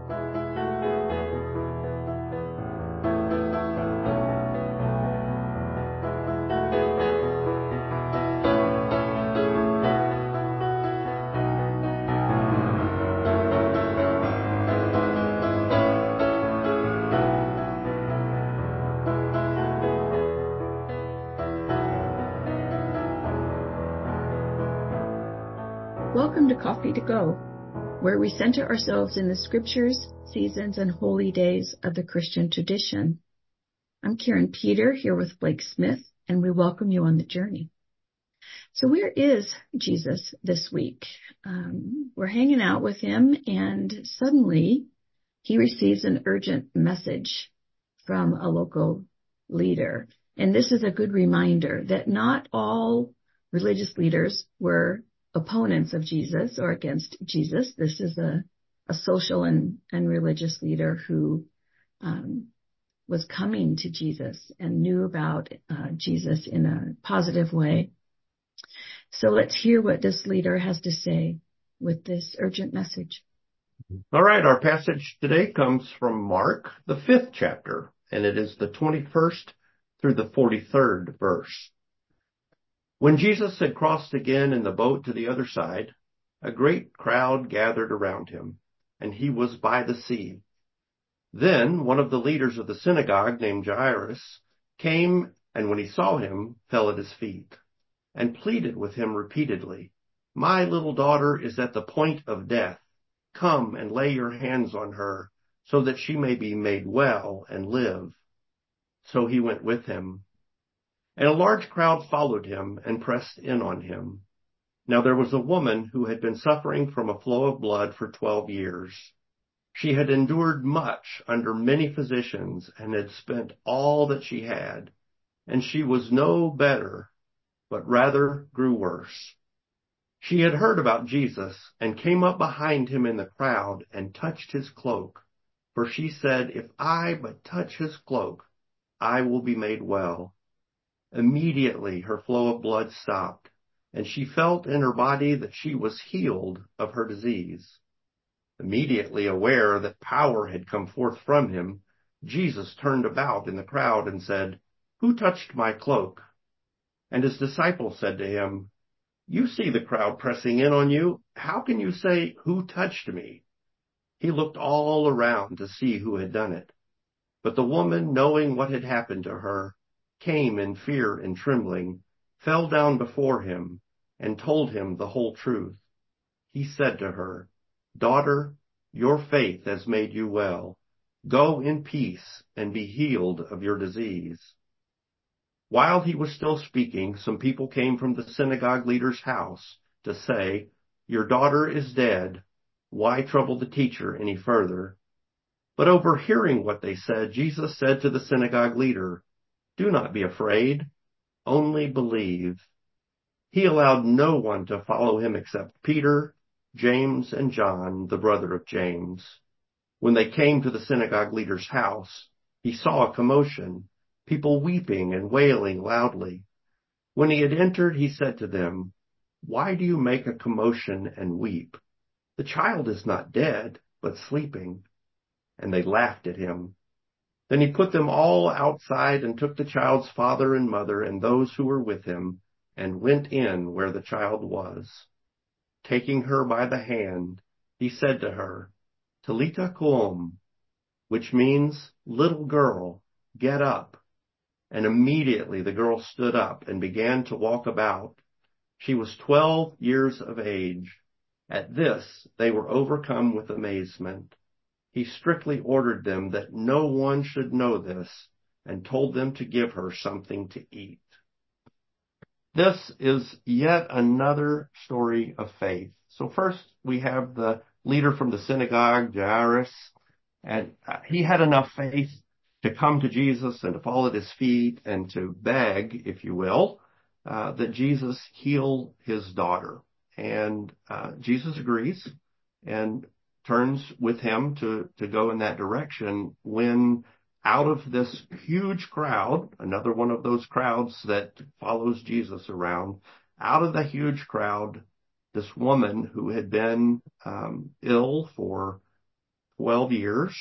Welcome to Coffee to Go, where we center ourselves in the scriptures, seasons, and holy days of the Christian tradition. I'm Karen Peter here with Blake Smith, and we welcome you on the journey. So where is Jesus this week? We're hanging out with him, and suddenly he receives an urgent message from a local leader. And this is a good reminder that not all religious leaders were opponents of Jesus or against Jesus. This is a social and religious leader who was coming to Jesus and knew about Jesus in a positive way. So let's hear what this leader has to say with this urgent message. All right, our passage today comes from Mark, the 5th chapter, and it is the 21st through the 43rd verse. When Jesus had crossed again in the boat to the other side, a great crowd gathered around him, and he was by the sea. Then one of the leaders of the synagogue, named Jairus, came, and when he saw him, fell at his feet, and pleaded with him repeatedly, "My little daughter is at the point of death. Come and lay your hands on her, so that she may be made well and live." So he went with him. And a large crowd followed him and pressed in on him. Now there was a woman who had been suffering from a flow of blood for 12 years. She had endured much under many physicians and had spent all that she had, and she was no better, but rather grew worse. She had heard about Jesus and came up behind him in the crowd and touched his cloak, for she said, "If I but touch his cloak, I will be made well." Immediately her flow of blood stopped, and she felt in her body that she was healed of her disease. Immediately aware that power had come forth from him, Jesus turned about in the crowd and said, "Who touched my cloak?" And his disciples said to him, "You see the crowd pressing in on you. How can you say, 'Who touched me?'" He looked all around to see who had done it. But the woman, knowing what had happened to her, came in fear and trembling, fell down before him, and told him the whole truth. He said to her, "Daughter, your faith has made you well. Go in peace and be healed of your disease." While he was still speaking, some people came from the synagogue leader's house to say, "Your daughter is dead. Why trouble the teacher any further?" But overhearing what they said, Jesus said to the synagogue leader, "Do not be afraid, only believe." He allowed no one to follow him except Peter, James, and John, the brother of James. When they came to the synagogue leader's house, he saw a commotion, people weeping and wailing loudly. When he had entered, he said to them, "Why do you make a commotion and weep? The child is not dead, but sleeping." And they laughed at him. Then he put them all outside and took the child's father and mother and those who were with him and went in where the child was. Taking her by the hand, he said to her, "Talitha koum," which means, "Little girl, get up." And immediately the girl stood up and began to walk about. She was 12 years of age. At this, they were overcome with amazement. He strictly ordered them that no one should know this and told them to give her something to eat. This is yet another story of faith. So first we have the leader from the synagogue, Jairus, and he had enough faith to come to Jesus and to fall at his feet and to beg, if you will, that Jesus heal his daughter. And Jesus agrees and turns with him to go in that direction when out of this huge crowd, another one of those crowds that follows Jesus around, out of the huge crowd, this woman who had been ill for 12 years.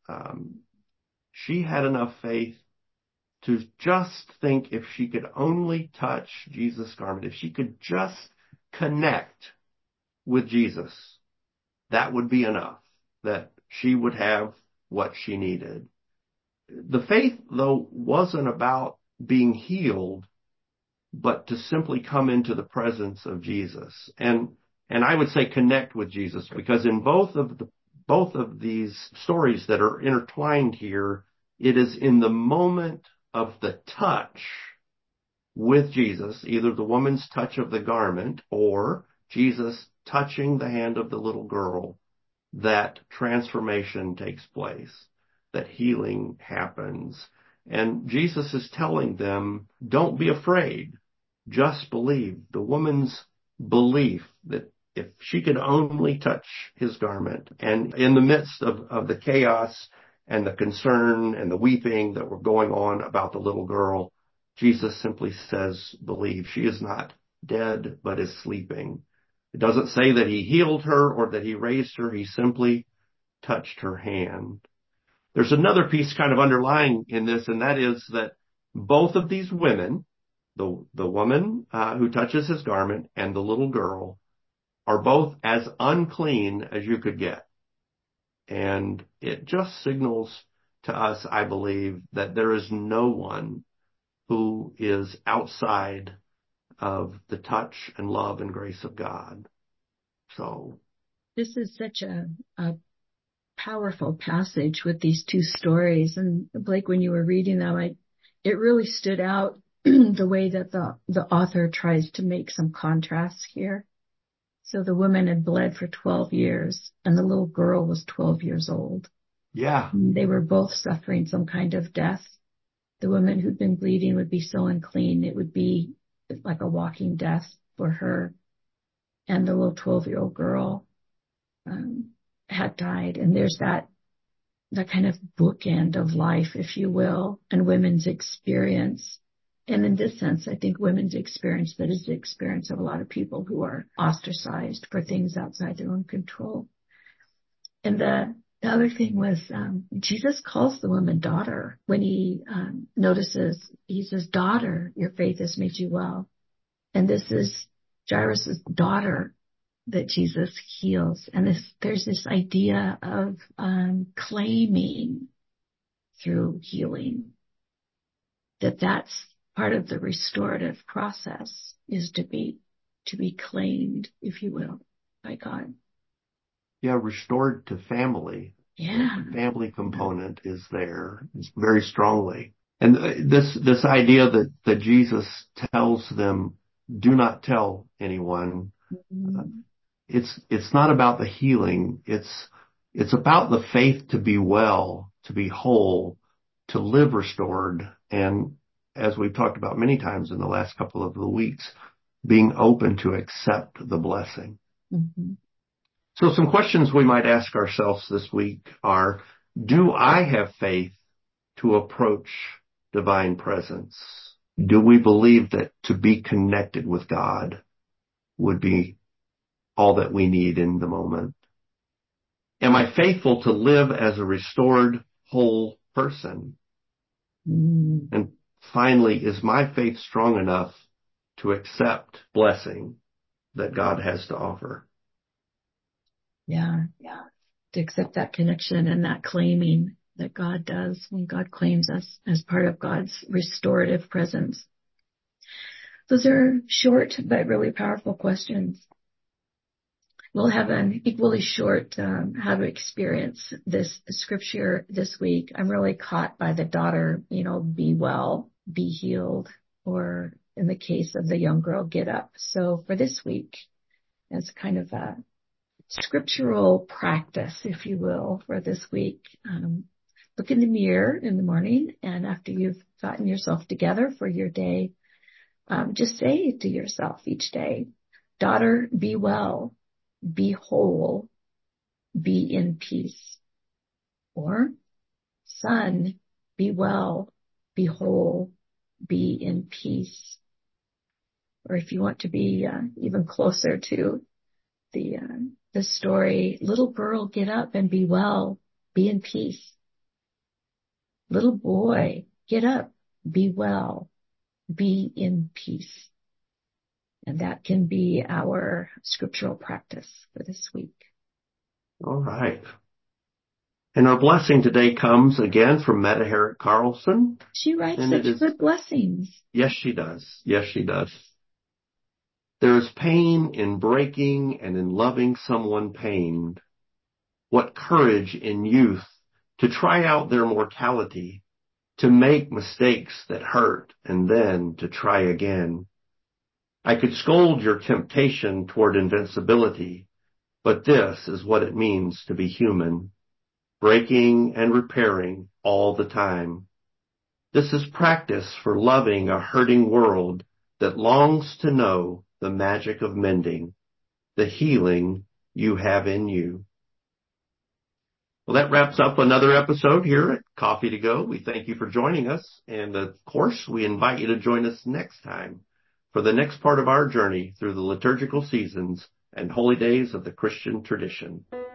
She had enough faith to just think if she could only touch Jesus' garment, if she could just connect with Jesus, that would be enough, that she would have what she needed. The faith, though, wasn't about being healed, but to simply come into the presence of Jesus. And I would say connect with Jesus, because in both of these stories that are intertwined here, it is in the moment of the touch with Jesus, either the woman's touch of the garment or Jesus touching the hand of the little girl, that transformation takes place, that healing happens. And Jesus is telling them, don't be afraid, just believe. The woman's belief that if she could only touch his garment, and in the midst of the chaos and the concern and the weeping that were going on about the little girl, Jesus simply says, believe. She is not dead, but is sleeping. It doesn't say that he healed her or that he raised her. He simply touched her hand. There's another piece kind of underlying in this, and that is that both of these women, the woman who touches his garment and the little girl, are both as unclean as you could get. And it just signals to us, I believe, that there is no one who is outside of the touch and love and grace of God. So this is such a powerful passage with these two stories. And Blake, when you were reading them, it really stood out the way that the author tries to make some contrasts here. So the woman had bled for 12 years and the little girl was 12 years old. Yeah. They were both suffering some kind of death. The woman who'd been bleeding would be so unclean, it would be like a walking death for her. And the little 12-year-old girl had died. And there's that kind of bookend of life, if you will, and women's experience. And in this sense, I think women's experience, that is the experience of a lot of people who are ostracized for things outside their own control. And the other thing was, Jesus calls the woman daughter when he notices, he says, daughter, your faith has made you well. And this is Jairus' daughter that Jesus heals. And there's this idea of claiming through healing, that's part of the restorative process, is to be claimed, if you will, by God. Yeah, restored to family. Yeah. The family component is there very strongly. And this idea that Jesus tells them, do not tell anyone. Mm-hmm. It's not about the healing. It's about the faith to be well, to be whole, to live restored. And as we've talked about many times in the last couple of the weeks, being open to accept the blessing. Mm-hmm. So some questions we might ask ourselves this week are, do I have faith to approach divine presence? Do we believe that to be connected with God would be all that we need in the moment? Am I faithful to live as a restored, whole person? Mm-hmm. And finally, is my faith strong enough to accept blessing that God has to offer? Yeah. To accept that connection and that claiming that God does when God claims us as part of God's restorative presence. Those are short but really powerful questions. We'll have an equally short how to experience this scripture this week. I'm really caught by the daughter, be well, be healed, or in the case of the young girl, get up. So for this week, as kind of a scriptural practice, if you will, for this week, look in the mirror in the morning, and after you've gotten yourself together for your day, just say to yourself each day, daughter, be well, be whole, be in peace. Or, son, be well, be whole, be in peace. Or if you want to be even closer to the story, little girl, get up and be well, be in peace. Little boy, get up, be well, be in peace. And that can be our scriptural practice for this week. All right. And our blessing today comes again from Meta Herrick Carlson. She writes such good blessings. Yes, she does. Yes, she does. There is pain in breaking and in loving someone pained. What courage in youth to try out their mortality, to make mistakes that hurt and then to try again. I could scold your temptation toward invincibility, but this is what it means to be human, breaking and repairing all the time. This is practice for loving a hurting world that longs to know the magic of mending, the healing you have in you. Well, that wraps up another episode here at Coffee to Go. We thank you for joining us. And of course, we invite you to join us next time for the next part of our journey through the liturgical seasons and holy days of the Christian tradition.